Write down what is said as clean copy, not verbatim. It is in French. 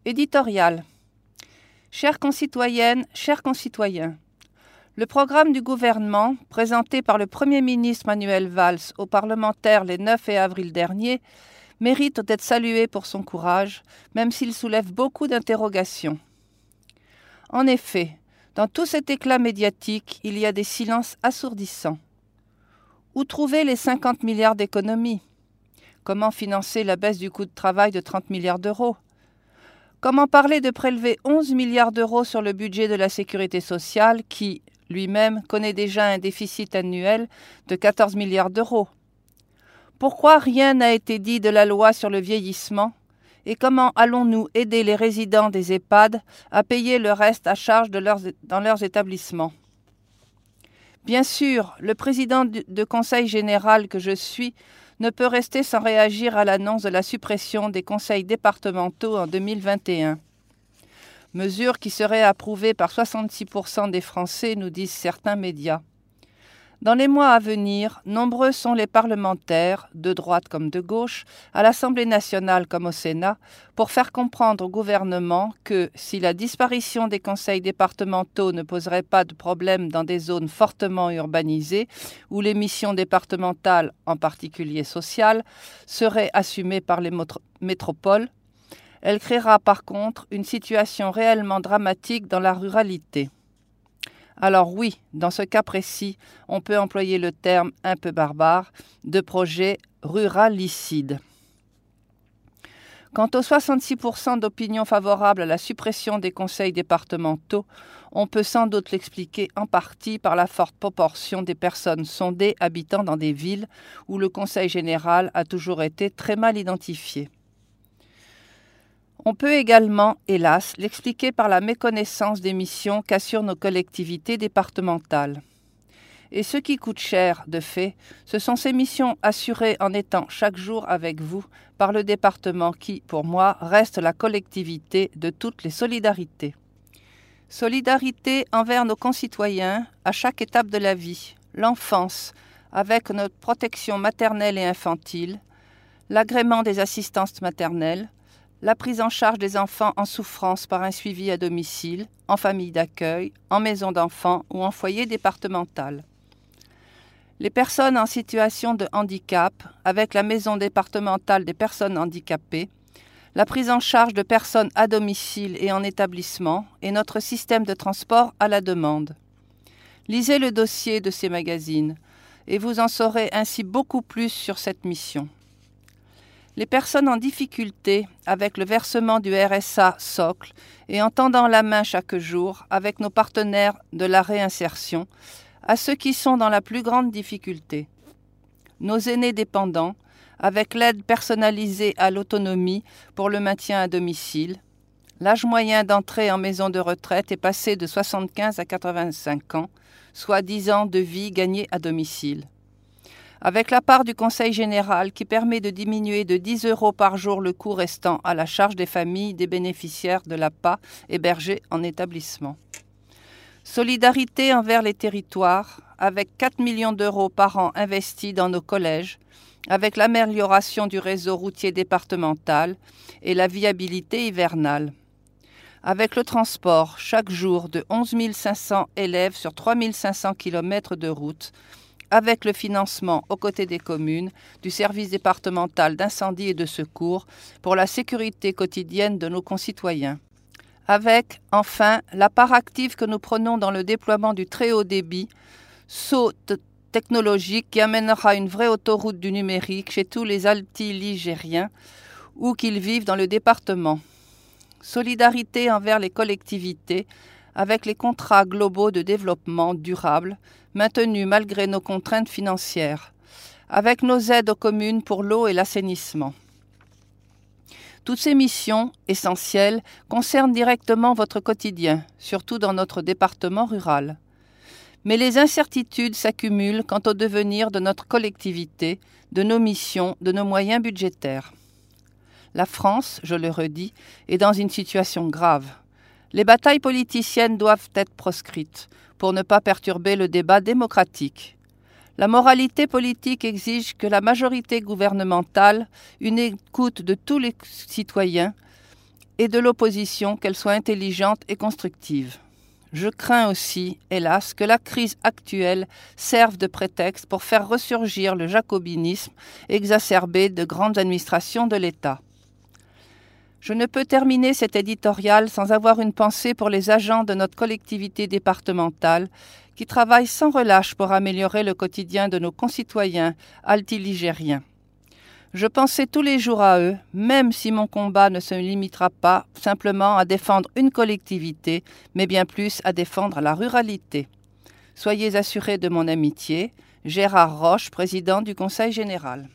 Éditorial. Chères concitoyennes, chers concitoyens, le programme du gouvernement, présenté par le Premier ministre Manuel Valls aux parlementaires les 9 et avril dernier, mérite d'être salué pour son courage, même s'il soulève beaucoup d'interrogations. En effet, dans tout cet éclat médiatique, il y a des silences assourdissants. Où trouver les 50 milliards d'économies? Comment financer la baisse du coût de travail de 30 milliards d'euros? Comment parler de prélever 11 milliards d'euros sur le budget de la sécurité sociale qui, lui-même, connaît déjà un déficit annuel de 14 milliards d'euros? Pourquoi rien n'a été dit de la loi sur le vieillissement? Et comment allons-nous aider les résidents des EHPAD à payer le reste à charge dans leurs établissements? Bien sûr, le président de Conseil général que je suis ne peut rester sans réagir à l'annonce de la suppression des conseils départementaux en 2021. Mesure qui serait approuvée par 66% des Français, nous disent certains médias. Dans les mois à venir, nombreux sont les parlementaires, de droite comme de gauche, à l'Assemblée nationale comme au Sénat, pour faire comprendre au gouvernement que, si la disparition des conseils départementaux ne poserait pas de problème dans des zones fortement urbanisées, où les missions départementales, en particulier sociales, seraient assumées par les métropoles, elle créera par contre une situation réellement dramatique dans la ruralité. Alors oui, dans ce cas précis, on peut employer le terme un peu barbare de projet ruralicide. Quant aux 66% d'opinions favorables à la suppression des conseils départementaux, on peut sans doute l'expliquer en partie par la forte proportion des personnes sondées habitant dans des villes où le conseil général a toujours été très mal identifié. On peut également, hélas, l'expliquer par la méconnaissance des missions qu'assurent nos collectivités départementales. Et ce qui coûte cher, de fait, ce sont ces missions assurées en étant chaque jour avec vous par le département qui, pour moi, reste la collectivité de toutes les solidarités. Solidarité envers nos concitoyens à chaque étape de la vie, l'enfance, avec notre protection maternelle et infantile, l'agrément des assistances maternelles, la prise en charge des enfants en souffrance par un suivi à domicile, en famille d'accueil, en maison d'enfants ou en foyer départemental. Les personnes en situation de handicap, avec la maison départementale des personnes handicapées, la prise en charge de personnes à domicile et en établissement et notre système de transport à la demande. Lisez le dossier de ces magazines et vous en saurez ainsi beaucoup plus sur cette mission. Les personnes en difficulté avec le versement du RSA socle et en tendant la main chaque jour avec nos partenaires de la réinsertion à ceux qui sont dans la plus grande difficulté. Nos aînés dépendants avec l'aide personnalisée à l'autonomie pour le maintien à domicile. L'âge moyen d'entrée en maison de retraite est passé de 75 à 85 ans, soit 10 ans de vie gagnés à domicile. Avec la part du Conseil général qui permet de diminuer de 10 € par jour le coût restant à la charge des familles des bénéficiaires de l'APA hébergés en établissement. Solidarité envers les territoires, avec 4 millions d'euros par an investis dans nos collèges, avec l'amélioration du réseau routier départemental et la viabilité hivernale. Avec le transport, chaque jour, de 11 500 élèves sur 3 500 km de route, avec le financement aux côtés des communes du service départemental d'incendie et de secours pour la sécurité quotidienne de nos concitoyens. Avec, enfin, la part active que nous prenons dans le déploiement du très haut débit, saut technologique qui amènera une vraie autoroute du numérique chez tous les altiligériens, où qu'ils vivent dans le département. Solidarité envers les collectivités, avec les contrats globaux de développement durable, maintenus malgré nos contraintes financières, avec nos aides aux communes pour l'eau et l'assainissement. Toutes ces missions, essentielles, concernent directement votre quotidien, surtout dans notre département rural. Mais les incertitudes s'accumulent quant au devenir de notre collectivité, de nos missions, de nos moyens budgétaires. La France, je le redis, est dans une situation grave. Les batailles politiciennes doivent être proscrites pour ne pas perturber le débat démocratique. La moralité politique exige que la majorité gouvernementale, une écoute de tous les citoyens et de l'opposition, qu'elle soit intelligente et constructive. Je crains aussi, hélas, que la crise actuelle serve de prétexte pour faire ressurgir le jacobinisme exacerbé de grandes administrations de l'État. Je ne peux terminer cet éditorial sans avoir une pensée pour les agents de notre collectivité départementale qui travaillent sans relâche pour améliorer le quotidien de nos concitoyens altiligériens. Je pensais tous les jours à eux, même si mon combat ne se limitera pas simplement à défendre une collectivité, mais bien plus à défendre la ruralité. Soyez assurés de mon amitié. Gérard Roche, président du Conseil général.